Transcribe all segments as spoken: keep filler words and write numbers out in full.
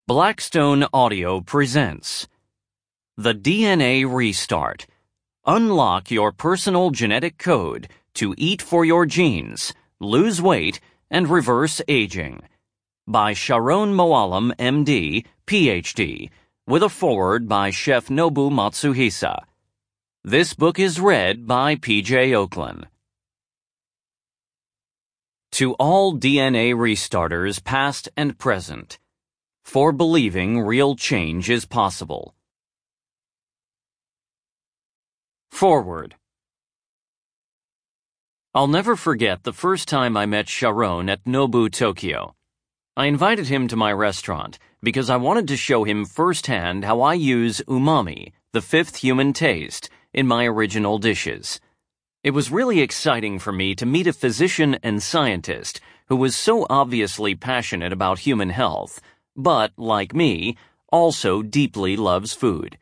Blackstone Audio presents The D N A Restart. Unlock your personal genetic code to eat for your genes, lose weight, and reverse aging. By Sharon Moalem, M D, P H D, with a foreword by Chef Nobu Matsuhisa. This book is read by P J Oakland. To all D N A restarters past and present, for believing real change is possible. Forward. I'll never forget the first time I met Sharon at Nobu Tokyo. I invited him to my restaurant because I wanted to show him firsthand how I use umami, the fifth human taste, in my original dishes. It was really exciting for me to meet a physician and scientist who was so obviously passionate about human health, but, like me, also deeply loves food.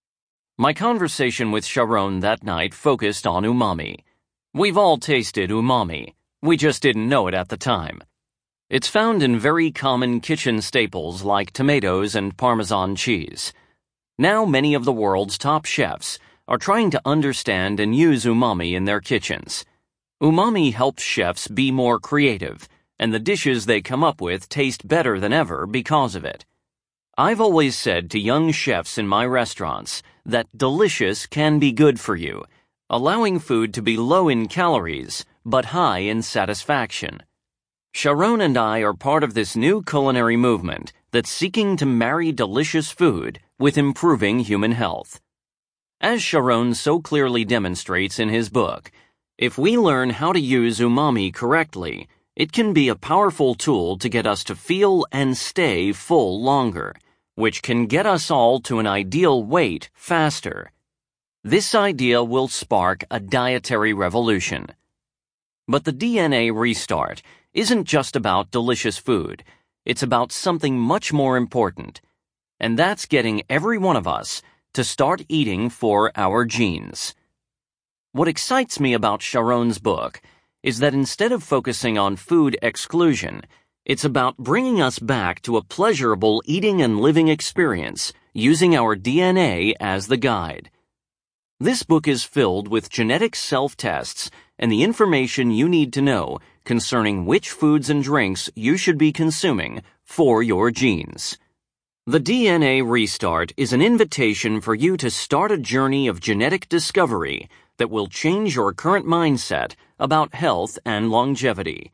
My conversation with Sharon that night focused on umami. We've all tasted umami. We just didn't know it at the time. It's found in very common kitchen staples like tomatoes and Parmesan cheese. Now many of the world's top chefs are trying to understand and use umami in their kitchens. Umami helps chefs be more creative, and the dishes they come up with taste better than ever because of it. I've always said to young chefs in my restaurants that delicious can be good for you, allowing food to be low in calories but high in satisfaction. Sharon and I are part of this new culinary movement that's seeking to marry delicious food with improving human health. As Sharon so clearly demonstrates in his book, if we learn how to use umami correctly, it can be a powerful tool to get us to feel and stay full longer, which can get us all to an ideal weight faster. This idea will spark a dietary revolution. But the D N A restart isn't just about delicious food. It's about something much more important, and that's getting every one of us to start eating for our genes. What excites me about Sharon's book is that instead of focusing on food exclusion, it's about bringing us back to a pleasurable eating and living experience using our D N A as the guide. This book is filled with genetic self-tests and the information you need to know concerning which foods and drinks you should be consuming for your genes. The D N A Restart is an invitation for you to start a journey of genetic discovery that will change your current mindset about health and longevity.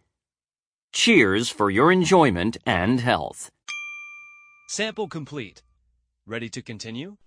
Cheers for your enjoyment and health. Sample complete. Ready to continue?